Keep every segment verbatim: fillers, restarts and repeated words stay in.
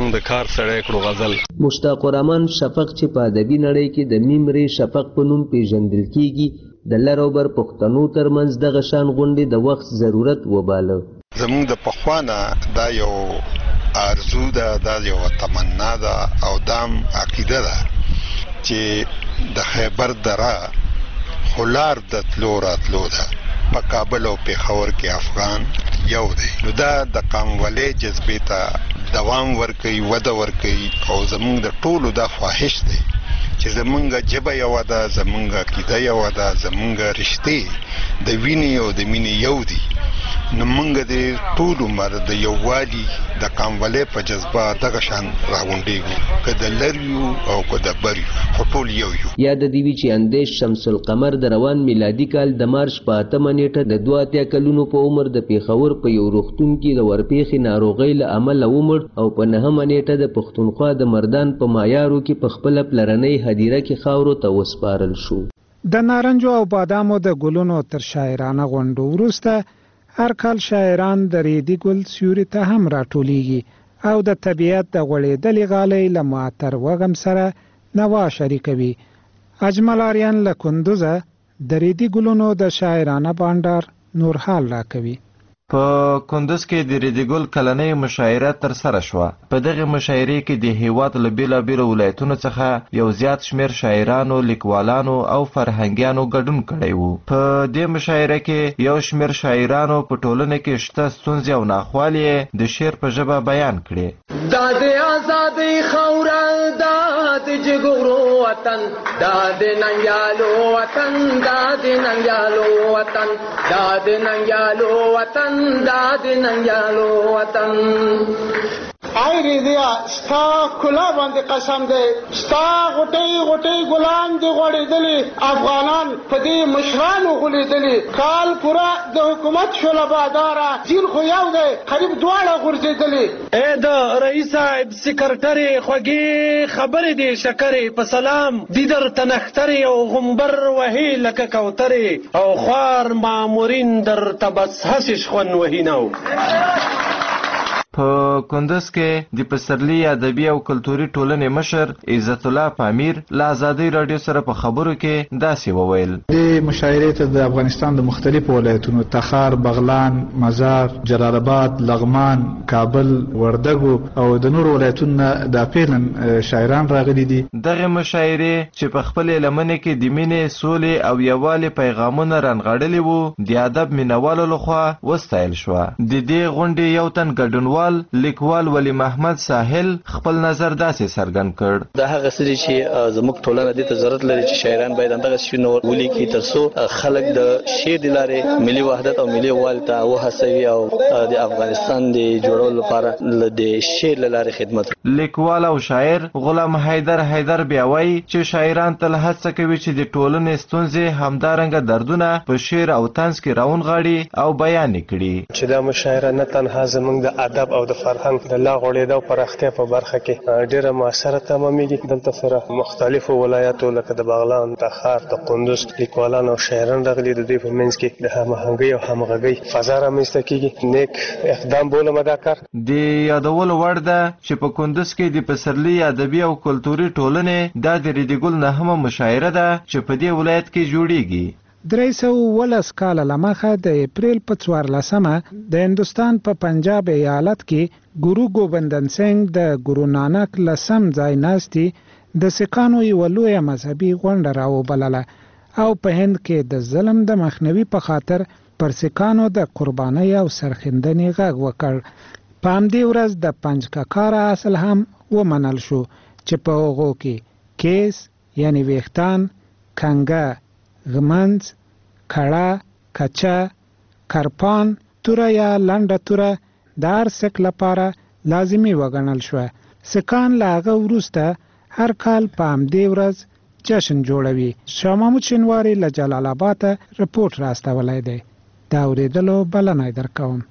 زمونږ د کار سړی کړو غزل. مشتاق الرحمن شفق چې په ادبي نړۍ کې د میمري شفق په نوم پیژندل کیږي د لر او بر پښتنو ترمنځ دغه شان غونډې د وخت ضرورت وباله. زمونږ د پخوانه دا یو آرزو ده، دا یو تمنا ده او دام عقیده ده چې د خیبر دره خلار د تلو راتلو ده په کابل او پېښور کې افغان یو دی. نو دا د قومولۍ جذبې ته دوام ورکوي، وده ورکوي او زمونږ د ټولو دا خواهش دی چې زمونږ ژبه یوه ده، زمونږ عقیده یوه ده، زمونږ رشتې د وینې او د مینې یو دي. نو مونږ د ټول عمر د یووالي د قومولۍ په جذبه دغه شان راغونډېږو، که د لر یو او که د بر یو، خو ټول یو یو. یاد دې وي چې اندیش شمس القمر د روان میلادي کال د مارچ په اتمه نیټه د دوه اتیا کلونو په عمر د پېښور په یو روغتون کې د ورپېښې ناروغۍ له امله ومړ او په نهمه نیټه د پښتونخوا د مردان په مایارو کې په خپله پلرنۍ هدیره کې خاورو ته وسپارل شو. د نارنجو او بادامو د ګلونو تر شاعرانه غونډو وروسته هر کال شاعران د ریدي ګل سیوري ته هم راټولیږي او د طبیعت د غوړېدلې غالۍ له معطر وغم سره نوا شریکوي. اجمل آریان له کندوزه د ریدي ګلونو د شاعرانه بانډار نور حال راکوي. په کندوز کې د ریدي ګل کلنۍ مشاعره ترسره شوه. په دغه مشاعرې کې د هیواد له بېلابېلو ولایتونو څخه یو زیات شمېر شاعرانو، لیکوالانو او فرهنګیانو ګډون کړی و. په دې مشاعره کې یو شمېر شاعرانو په ټولنه کې شته ستونزې او ناخوالې د شعر په ژبه بیان کړې. دا د ازادۍ خاوره، دا د جګړو وطن، دا د ننګیالو وطن، دا د ننګیالو وطن، دا د ننګیالو وطن، دا د ننګیالو وطن. آی ریدیا ستا کلا باندې قسم دی، ستا غټۍ غټۍ ګلان دي غوړېدلي، افغانان په دې مشرانو غولېدلي. کال پوره د حکومت شوله باداره، جیل خو یو دی قریب دواړه غورځېدلي. ای د رئیس صاحب سکرټرې خوږې خبرې دي شکرې، په سلام دي درته نښترې او غومبر وهي لکه کوترې، او خوار مامورین درته بس هسې شخون وهي نو. په کندوز کې د پسرلي ادبي او کلتوري ټولنې مشر عزت الله پامیر له ازادۍ راډیو سره په خبرو کې داسې وویل. دې مشاعرې ته د افغانستان د مختلفو ولایتونو تخار، بغلان، مزار، جلال آباد، لغمان، کابل، وردګو او د نورو ولایتونو د پیلن شاعران راغلي دي. دغه مشاعرې چې په خپلې لمنې کې د مینې، سولې او یووالي پیغامونه رانغاړلي وو، د ادب مینوالو لخوا وستایل شوه. د دې غونډې یو تن ګډونوال لیکوال ولی محمد ساحل خپل نظر داسې څرګند کړ. دا هغه څه چې زموږ ټولنه دې ته ضرورت لري چې شاعران باید همدغه شنو ولیکي ترڅو خلک د شعر د لارې ملي وحدت او ملي یووالي ته وهڅوي او د افغانستان د جوړولو لپاره د شعر له لارې خدمت. لیکوال او شاعر غلام حیدر حیدر بیا وایي چې شاعران تل هڅه کوي چې د ټولنې ستونزې همدارنګه دردونه په شعر او طنز کې راونغاړي او بیان کړي. چې دا مشاعره نه تنها زموږ د ادب او د فرهنګ د لا غوړېدا او پراختیا په برخه کې ډېره مؤثره تمامېږي. دلته سره مختلفو ولایاتو لکه د بغلان، تخار، د کندوز لیکوالان او شاعران راغلي. د دوی په منځ کې د هماهنګۍ او همغږۍ فضا رامنځته کېږي. نیک اقدام بولم دا کار. د یادولو وړ ده چې په کندوز کې د پسرلي ادبي او کلتوري ټولنې دا د ریدي ګل نهمه مشاعره ده چې په دې ولایت کې جوړیږي. درې سوه اوولس کاله له مخه د اپریل په څوارلسمه د هندوستان په پنجاب ایالت کې ګورو ګوبندن سنګ د ګورو نانک لسم ځای ناستي د سکانو یوه لویه مذهبي غونډه راوبلله او په هند کې د ظلم د مخنیوي په خاطر پر سکانو د قربانۍ او سرښندنې غږ وکړ. په همدې ورځ د پنج ککاره اصل هم ومنل شو چې په هغو کې کیس یعنی ویښتان، کنګه، غمنځ، کړه، کچه، کرپان، توره یا لنډه توره د هر سک لپاره لازمي وګڼل شوه. سکان له هغه وروسته هر کال په همدې ورځ جشن جوړوي. شاه محمود شینواري له جلال آباده رپورټ راستولی دی. د اورېدلو بلنه درکوم.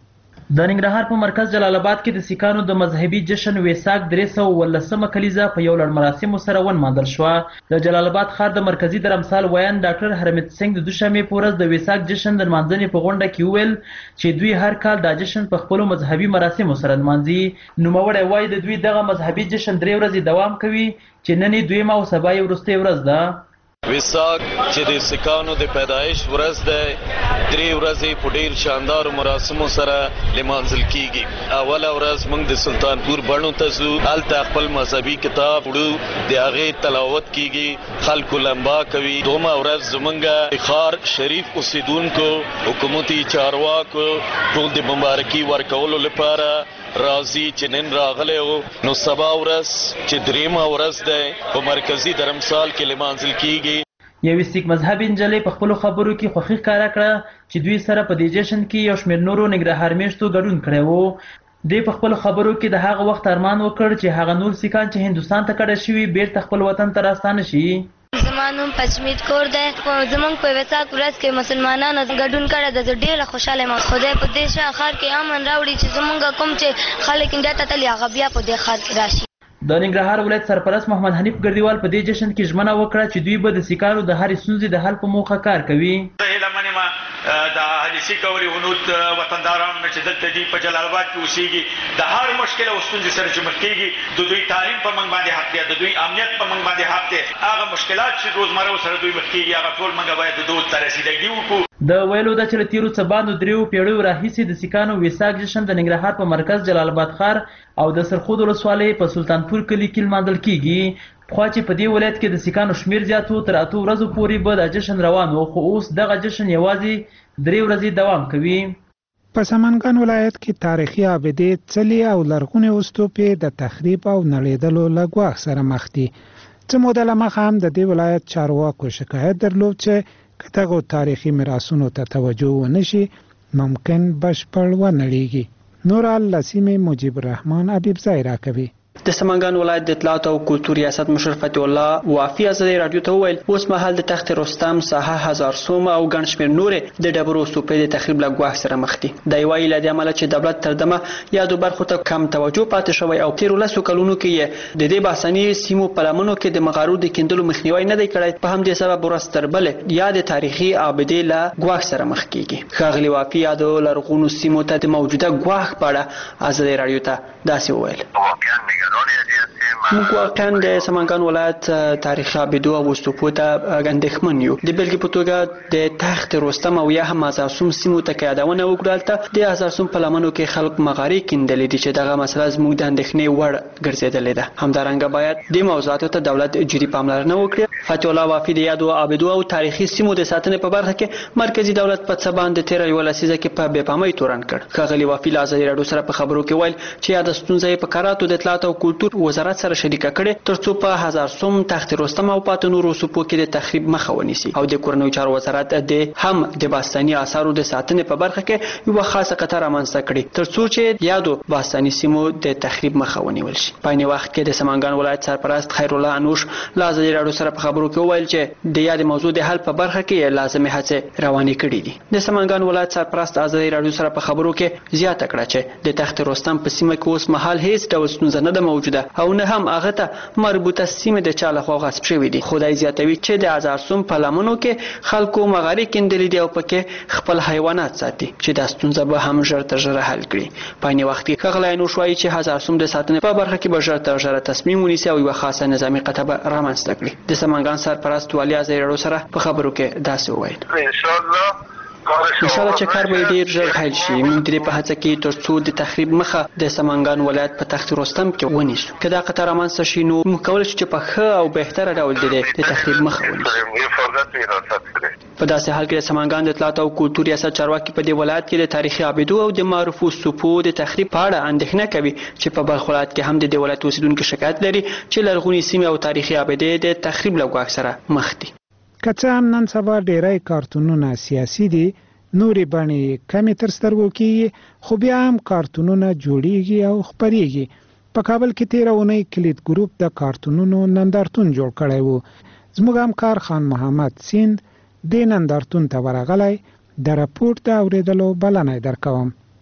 د ننګرهار په مرکز جلال آباد کې د سیکانو د مذهبي جشن ویساک درې سوه اوولسمه کلیزه په یو لړ مراسمو سره ونمانځل شوه. د جلال آباد ښار د مرکزي درمسال ویان ډاکټر حرمیت سنگ د دوشنبې په ورځ د ویساک جشن د نمانځنې په غونډه کې وویل چې دوی هر کال دا جشن په خپلو مذهبي مراسمو سره نمانځي. نوموړی وایي د دوی دغه مذهبي جشن درې ورځې دوام کوي چې نن یې دویمه او سبا یې وروستۍ ورځ ده. ویساک چې د سیکانو د پیدایش ورځ ده، درې ورځې په ډیر شاندارو مراسمو سره لمانځل کیږي. اوله ورځ موږ د سلطانپور بڼو ته ځو، هلته خپل مذهبي کتاب وړو، د هغې تلاوت کیږي، خلکو لمبا کوي. دومه ورځ زموږ د ښار شریف اوسیدونکو، حکومتي چارواکو ټول د مبارکي ورکولو لپاره راځي چې نن راغلی و. نو سبا ورځ چې درېیمه ورځ ده په مرکزي درمسال کې لمانځل کیږي. یوې سیک مذهبي نجلۍ په خپلو خبرو کې خوښي ښکاره کړه چې دوی سره په دې جشن کې یو شمېر نورو ننګرهار میشتو ګډون کړی و. دوی په خپلو خبرو کې د هغه وخت ارمان وکړ چې هغه نور سیکان چې هندوستان ته کډه شوي بیرته خپل وطن ته راستانه شي. زما نوم پچمیت کور دی. زموږ په ویساک ورځ کې مسلمانانو ګډون کړی ده. زه ډېره خوشحاله یم. خدای په دې ښار کې امن راوړي چې زموږ کوم چې خلک انډیا ته تللي هغه بیا په دې ښار کې راشي. د ننګرهار ولایت سرپرست محمد حنیف ګردیوال په دې جشن کې ژمنه وکړه چې دوی به د سیکانو د هرې ستونزې د حل په موخه کار کوي. زه هیله من یم د اهل سیک او هنود وطندارانو نه چې دلته دي په جلال آباد کې اوسېږي، د هر مشکل او ستونزې سره چې مخ کېږي، د دوی تعلیم په موږ باندې حق دی، د دوی امنیت په موږ باندې حق دی. هغه مشکلات چې روزمره سره دوی مخ کېږي هغه ټول موږ باید د دوی ته رسیدګي وکړو. د ویلو ده چې له تېرو څه باندې دریو پیړیو راهیسې د سیکانو ویساک جشن د ننګرهار په مرکز جلال آباد ښار او د سرخود ولسوالۍ په سلطانپور کلي کې لمانځل کیږي. پخوا چې په دې ولایت کې د سیکانو شمېر زیات و، تر اتو ورځو پورې به دا جشن روان و، خو اوس دغه جشن یوازې درې ورځې دوام کوي. په سمنګان ولایت کې تاریخي ابدې، څلي او لرغونې اوستوپې د تخریب او نړېدلو له ګواښ سره مخ دي. څه موده له مخه هم د دې ولایت چارواکو شکایت درلود چې که دغو تاریخي میراثونو ته توجه ونه شي ممکن بشپړ ونړېږي. نور له سیمې مجیب الرحمن حبیبزی راکوي. د سمنګان ولایت د اطلاعات او کلتور ریاست مشر فتح الله وافي ازادي رادیو ته وویل اوس مهال د تخت رستم، ساحه هزار سوم او ګڼ شمېر نورې د ډبرو ستوپې د تخریب له ګواښ سره مخ دي. دی وایي له دې امله چې دولت تر دمه یادو برخو ته کم توجه پاتې شوی او تېرو لسو کلونو کې یې د دې بهسني سیمو په لمنو کې د مغارو د کیندلو مخنیوی نه دی کړی. په همدې سبب ورځ تر بلې یا د تاریخي ابدې له ګواښ سره مخ کېږي. ښاغلي وافي یادو لرغونو سیمو ته د موجوده ګواښ په اړه ازادي رادیو ته داسې وویل. موږ واقعا د سمنګان ولایت تاریخي ابدو او اوستوپو ته اندېښمن یو. د بېلګې په توګه د تخت رستم او یا هم هزار سوم سیمو ته که یادونه وکړو، هلته د هزار سوم په لمنو کې خلک مغارې کیندلې دي چې دغه مسله زموږ د اندېښنې وړ ګرځېدلې ده. همدارنګه باید دې موضوعاتو ته دولت جدي پاملرنه وکړي. فتح الله وافي د یادو ابدو او تاریخي سیمو د ساتنې په برخه کې مرکزي دولت په څه باندې تېره یوه لسیزه کې په بې پامۍ تورن کړ. ښاغلي وافي له ازادي راډیو سره په خبرو کې ویل چې یاده ستونزه یې په کراتو د اطلاعات او کلتور وزارت سره شریکه کړې ترڅو په هزار سوم، تخت رستم او پاتې نورو څوکو کې د تخریب مخه ونیسي. او د کورنیو چارو وزارت د هم د باستاني آثارو د ساتنې په برخه کې یوه خاصه قطعه رامنځته کړې ترڅو چې یادو باستاني سیمو د تخریب مخه ونیول شي. په عین وخت کې د سمنګان ولایت سرپرست خیرالله انوش له ازادي راډیو سره په خبرو کې وویل چې د یادې موضوع د حل په برخه کې لازمې هڅې روانې کړي دي. د سمنګان ولایت سرپرست ازادي راډیو سره په خبرو کې زیاته کړه چې د تخت رستم په سیمه کې اوس مهال هیڅ ډول ستونزه نه ده موجوده او نه هم هغه ته مربوطه سیمه د چا لخوا غصب شوې دي. خدای زیاتوي چې د هزار سوم په لمنو کې خلکو مغارې کیندلې دي او پکې خپل حیوانات ساتي چې دا ستونزه به هم ژر تر ژره حل کړي. په عین وخت کې ښاغلی انوش وایي چې هزار سوم د ساتنې په برخه کې به ژر تر ژره تصمیم ونیسي او یوه خاصه نظامي قطعه به رامنځته کړي. د سمنګان سرپرست والي ازادي راډیو سره په خبرو کې داسې وویل. انشاءالله انشاءالله چې کار به ډیر ژر حل شي. موږ دې په هڅه کې ترڅو د تخریب مخه د سمنګان ولایت په تخت رستم کې ونیسو. که دا قطعه رامنځته شي نو موږ کولی شو چې په ښه او بهتره ډول د تخریب مخه ونیسو. په داسې حال کې د سمنګان د اطلاعات او کلتور ریاست چارواکي په دې ولایت کې د تاریخي ابدو او د معروفو څوکو د تخریب په اړه اندېښنه کوي چې په بلخ ولایت کې هم د دې ولایت اوسیدونکي شکایت لري چې لرغونې سیمې او تاریخي ابدې د تخریب له ګواښ سره مخ دي. که څه هم نن سبا ډیری کارتونونه سیاسي دي، نورې بڼې کمې تر سترګو کېږي، خو بیا هم کارتونونه جوړیږي او خپریږي. په کابل کې تېره اونۍ کلید ګروپ د کارتونونو نندارتون جوړ کړی و. زموږ همکار خان محمد سیند دې نندارتون ته ورغلی. د راپورټ د اورېدلو بلنه یې درکوم.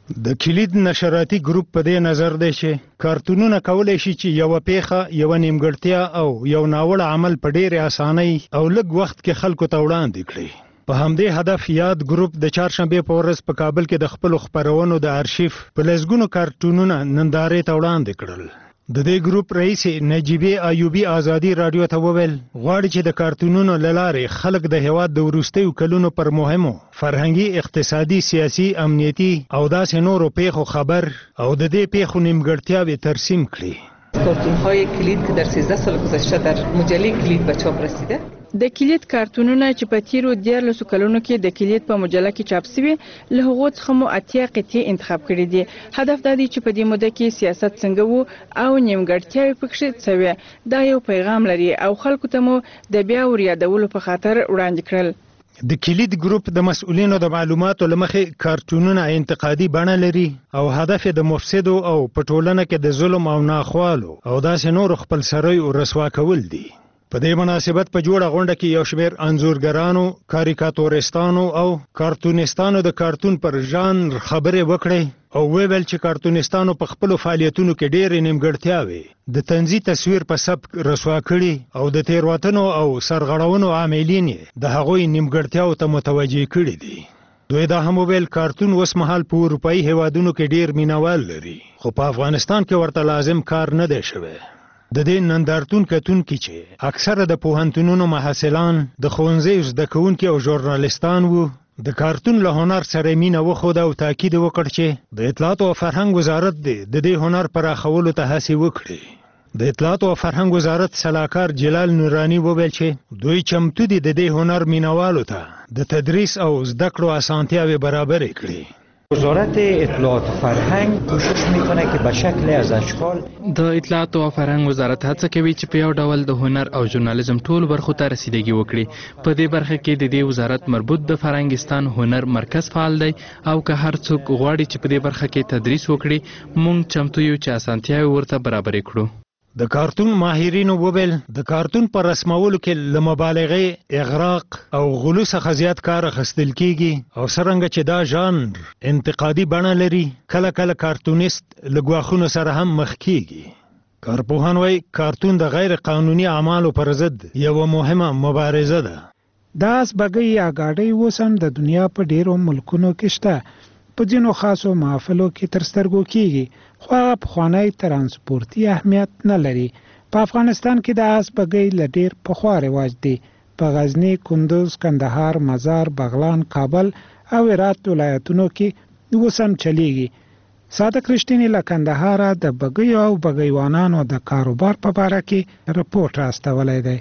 د کلید نشراتي ګروپ په دې نظر دی چې کارتونونه کولی شي چې یوه پیښه یوه نیمګړتیا او یو ناوړه عمل په ډېرې اسانۍ او لږ وخت کې خلکو ته وړاندې کړي. په همدې هدف یاد ګروپ د چهارشنبې په ورځ په کابل کې د خپلو خپرونو د ارشیف په لسګونو کارتونونه نندارې ته وړاندې کړل. د دې ګروپ رئیس نجیبې ایوبي ازادي راډیو ته وویل غواړي چې د کارتونونو له لارې خلک د هېواد د وروستیو کلونو پر مهمو فرهنګي، اقتصادي، سیاسي، امنیتي او داسې نورو پیښو خبر او د دې پیښو نیمګړتیاوې ترسیم کړي. کارتون‌های کلید که در سیزده سال گذشته در مجله کلید به چاپ رسیده. د کلید کارتونونه چې په تیرو دیارلسو کلونو کې د کلید په مجله کې چاپ شوي له هغو څخه مو اتیا قطعې انتخاب کړي دي. هدف دا دی چې په دې موده کې سیاست څنګه وو او نیمګړتیاوې پکښې څه وې. دا یو پیغام لري او خلکو ته مو د بیا وریادولو په خاطر وړاندې کړل. د کلید ګروپ د مسؤلینو د معلوماتو له مخې کارتونونه انتقادي بڼه لري او هدف یې د مفسدو او په ټولنه کې د ظلم او ناخوالو او داسې نورو خپلسریو رسوا کول دي. په دې مناسبت په جوړه غونډه کې یو شمېر انځورګرانو، کاریکاتورستانو او کارتونستانو د کارتون پر ژانر خبرې وکړې او ویل چې کارتونستانو په خپلو فعالیتونو کې ډېرې نیمګړتیاوې د طنزي تصویر په سبک رسوا کړي او د تېروتنو او سرغړونو عاملین یې د هغوی نیمګړتیاو ته متوجه کړي دي. دوی دا هم وویل کارتون اوس مهال په اروپایي هیوادونو کې ډېر مینوال لري خو په افغانستان کې ورته لازم کار نه دی شوی. د دې نندارتون کتونکي چې اکثره د پوهنتونونو محصلان، د ښوونځیو زده کوونکي او ژورنالستان وو، د کارتون له هنر سره مینه وښوده او تاکید وکړ چې د اطلاعاتو او فرهنګ وزارت دی د دې هنر پراخولو ته هڅې وکړي. د اطلاعاتو او فرهنګ وزارت سلاکار جلال نورانی وویل چې دوی چمتو دي د دې هنر مینوالو ته د تدریس او زده کړو اسانتیاوې برابرې کړي. وزارت اطلاعات و فرهنگ کوشش میکنه که به شکل از اشکال د اطلاعات او فرهنګ وزارت هڅه کوي چې په یو ډول د هنر او ژورنالیزم ټول برخو ته رسیدګي وکړي. په دې برخه کې د دې وزارت مربوط د فرهنګستان هنر مرکز فعال دی او که هر څوک غواړي چې په دې برخه کې تدریس وکړي موږ چمتو یو چې اسانتیاوې ورته برابرې کړو. د کارتون ماهرینو وویل د کارتون پر رسمولو کې له مبالغې، اغراق او غلو څخه زیات کار اخیستل کیږي او څرنګه چې دا ژانر انتقادي بڼه لري کله کله کارتونیست له ګواښونو سره هم مخ کیږي. کارپوهان وایي کارتون د غیر قانوني اعمالو پر ضد یوه مهمه مبارزه ده. دا اسبګۍ یا ګاډۍ اوس هم د دنیا په ډیرو ملکونو کې شته. په ځینو خاصو محافلو کې تر سترګو کیږي خو هغه پخوانی ترانسپورتي اهمیت نه لري. په افغانستان کې د اس بګۍ له ډېر پخوا رواج دی. په غزني، کندوز، کندهار، مزار، بغلان، کابل او هرات ولایتونو کې اوس هم چلیږي. صادق رښتینی له کندهاره د بګیو او بګیوانانو د کاروبار په باره کې رپورټ راستولی دی.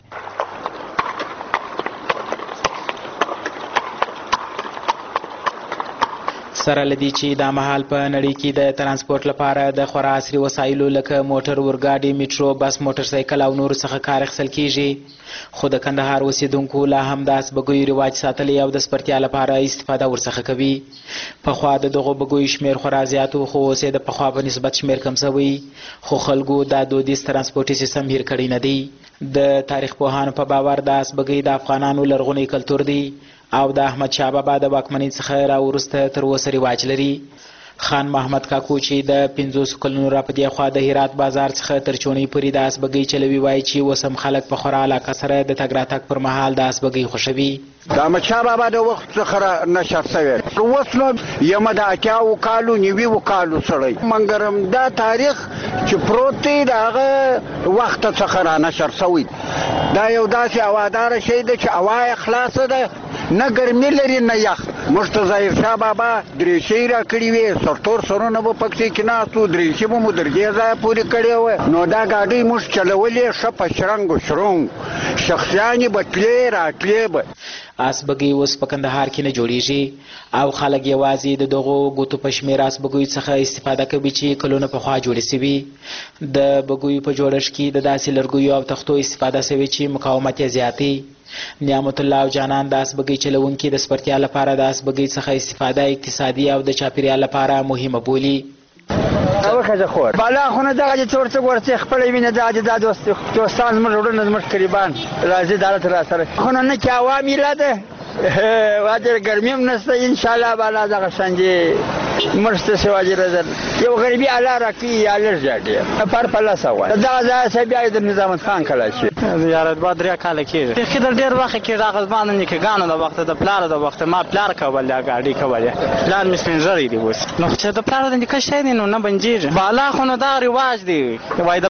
سره لدی چې دا مهال په نړۍ کې د ترانسپورت لپاره د خورا عصري وسایلو لکه موټر، اورګاډي، میټرو، بس، موټر سایکل او نور څخه کار اخیستل کیږي. خو د کندهار اوسیدونکو لا هم د اسبګیو رواج ساتلی او د سپرتیا لپاره استفاده ورڅخه کوي. پخوا د دغو بګیو شمیر خورا زیات و خو اوس د پخوا په نسبت شمیر کم شوی خو خلکو دا دودیز ترانسپورتي سیستم هیر کړی نه دی. د تاریخ پوهانو په باور د اسبګۍ د افغانانو لرغونی کلتور دی او د احمد شاه بابا د واکمنۍ څخه راوروسته تر اوسه رواج لري. خان محمد کاکو چې د پنځوسو کلونو را په دې خوا د هرات بازار څخه تر چوڼۍ پورې د اسبګۍ چلوي وایي چې اوس هم خلک په خورا علاقه سره د تګ راتګ پر مهال د اسبګۍ خوښوي. د احمد شاه بابا د وخت څخه نشر شوی اوس نو یم د اتیاوو کالو نوي کالو سړی منګرم دا تاریخ چې پروت دی د هغه وخت څخه را نشر شوی. دا یو داسې هواداره شی ده چې هوا یې خلاصه ده، نه ګرمي لري نه یخ. موږ ته ظاهر شاه بابا درېشۍ را کړي وې، سرتور سرونه به پکښې کېناستو، درېشي به مو تر دې ځایه پورې کړې وه. نو دا ګاډۍ موږ چلولې ښه په شرنګ و شرنګ، شخصیانې به تلې راتلې به. اسبګۍ اوس په کندهار کې نه جوړیږي او خلک یوازې د دغو ګوتو په شمېر اسبګیو څخه استفاده کوي چې کلونه پخوا جوړې سوي. د بګیو په جوړښت کې د داسې لرګیو او تختو استفاده سوي چې مقاومت یې زیاتې. نعمت الله او جانان د اسبګۍ چلونکي د سپرتیا لپاره د اسبګۍ څخه استفاده اقتصادي او د چاپیریال لپاره مهمه بولي. او خزه خور بالا خو نه دغه چې ورته ورته خپل ویني د د دوست دوستان زموږ ورونه زموږ قریبان راځي دالت را سره خو نه کې عوامي لاده واجر ګرمي هم نشته ان شاء الله بالا دغه شانجي مرسته سواجر رزل یو غریبي اعلی راکی یا لږه پر پلا سوا دا دا سبیا د نظام خان کلا شي زیارت با درې کال کېږي خې ډېر وخت کې راغز باندې نه کې غانو د وخت د پلار د وخت ما پلار کول یا ګاډي کول پلان مې سپینځري دی اوس نو چې د پلار د نکاح شې نه نه بنجیر بالا خو نو دا رواج دی وای د